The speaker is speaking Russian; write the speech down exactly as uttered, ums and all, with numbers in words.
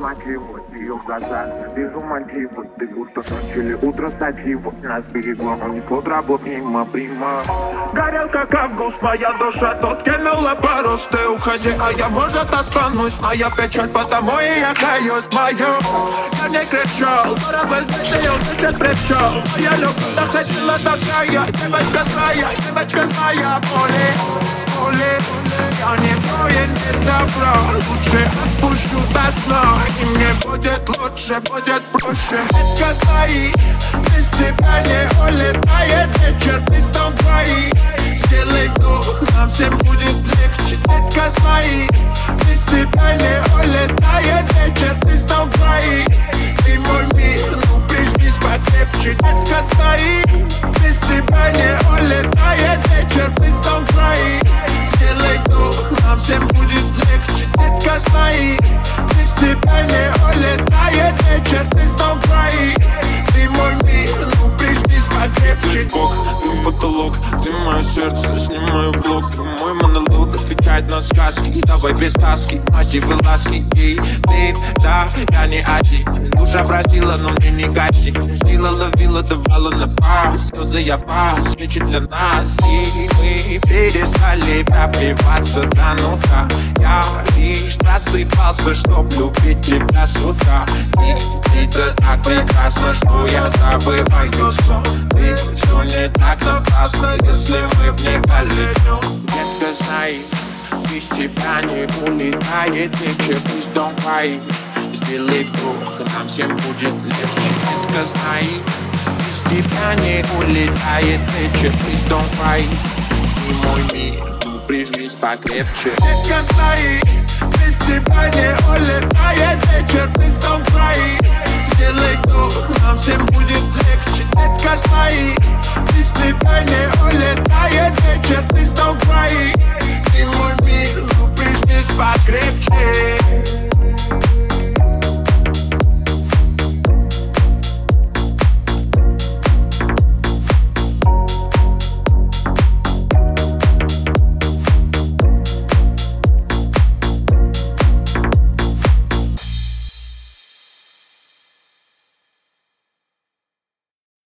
мотивы, ее глаза, вижу мотивы. Ты будто ночили утро садиво. Нас берегла, он не плод работ мимо прима. Горел как август, моя душа тут кинула парус. Ты уходи, а я, может, останусь. Моя печаль, потому и я каюсь мою. Я не кричал, корабль затеял, ты не причал. Я люблю, доходила такая, девочка злая, девочка злая, боли, боли. Я не воин без добра, лучше отпущу до дна. И мне будет лучше, будет проще. Ветка свои, без тебя не улетает вечер, без дом твои. Сделай вдох, нам всем будет легче. Ветка свои, без тебя не улетает вечер, без дом твои. Ты мой мир, ну прижмись покрепче. Ветка свои, без тебя не улетает вечер, без дом твои. Сделай вдох, нам всем будет легче. Ветка свои, без тебя не улетает вечер, без дом твои. Ты мой мир, ну прижмись покрепче. Бог, ты потолок, ты мое сердце, снимаю блок. Мой монолог отвечает на сказки. Давай без таски, мотивы ласки. Эй, бейб, да, я не один. Душа просила, но мне не гати. Сила ловила, давала на пас. Слезы я пас, свечи для нас. И мы перестали пропиваться до нутра. Я лишь просыпался, чтоб любить тебя с утра. И ты так прекрасно, что я забываю сон. Ведь все не так напрасно, если мы вникали. Детка, знай, без тебя не улетает вечер, без дом твои. Сделай вдох, нам всем будет легче. Детка, знай, без тебя не улетает вечер, без дом твои. Ты мой мир, ну прижмись покрепче. Детка, знай, без тебя не улетает